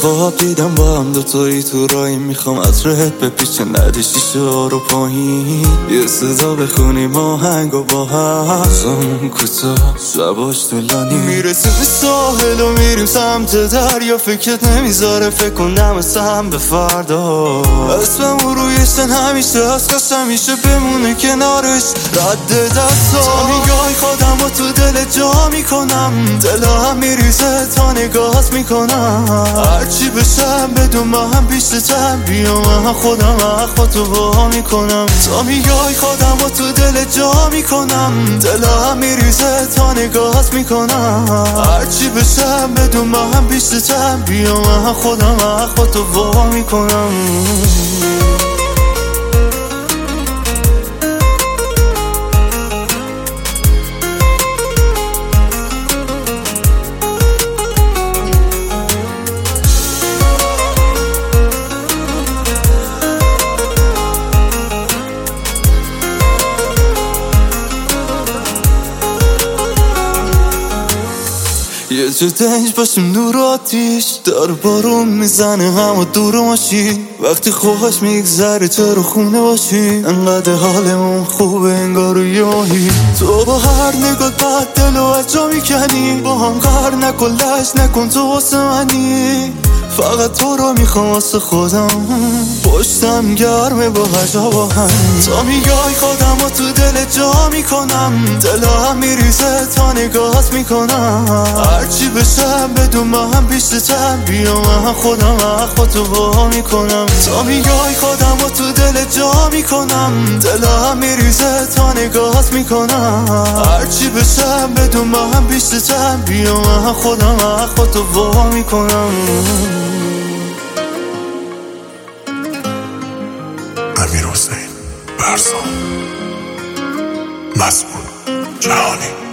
خواب دیدم با هم دوتایی تو رایی، میخوام عطرت بپیچه نده شیشه ها رو پایین، یه صدا بخونیم آهنگ و با هم زمان کوتاه شباش طولانی، میرسیم به ساحل و میریم سمت دریا، فکرت نمیذاره فکر کنم هم به فردا، اسمم روی سن همیشه هست، همیشه بمونه کنارش رد دستا، میگای خودم و تو دل جا میکنم، دلم میریزه تا نگاهت میکنم، هرچی بشم بدون من بیشتر بیا من خودم خودتو وا میکنم، تا میگای خودم و تو دل جا میکنم، دلم میریزه تا نگاهت میکنم، هرچی بشم بدون من بیشتر بیا من خودم خودتو وا میکنم. یه جا دنج باشیم نور آتیش دار بارون میزنه همه دور ماشین، وقتی خوش میگذره تو رو خونه باشیم، انقدر حالمون خوبه انگار یاهی، تو با هر نگاه بد دل و اجا میکنی، با هم قهر نکن لش نکن تو واسه منی، فقط تو رو میخوام واسه خودم، پشتم گرمه با هجا با هم، تا میگای خودم و تو دل جا میکنم، دلم میریزه تا نگاهت میکنم، هرچی بشم بدون من بیشتر بیا من خودم خودتو وا میکنم، تا میگای خودم و تو دل جا میکنم، دلم میریزه تا نگاهت میکنم، هرچی بشم بدون من بیشتر بیا من خودم خودتو وا میکنم. امیرحسین برزان، مسئول جهانی.